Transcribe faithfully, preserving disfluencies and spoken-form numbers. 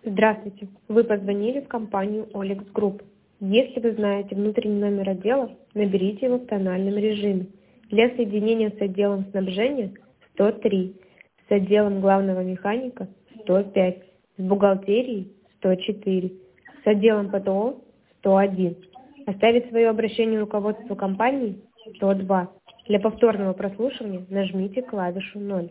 Здравствуйте. Вы позвонили в компанию Оликс Групп. Если вы знаете внутренний номер отдела, наберите его в тональном режиме. Для соединения с отделом снабжения сто три, с отделом главного механика сто пять, с бухгалтерией сто четыре, с отделом ПТО сто один. Оставить свое обращение руководству компании сто два. Для повторного прослушивания нажмите клавишу ноль.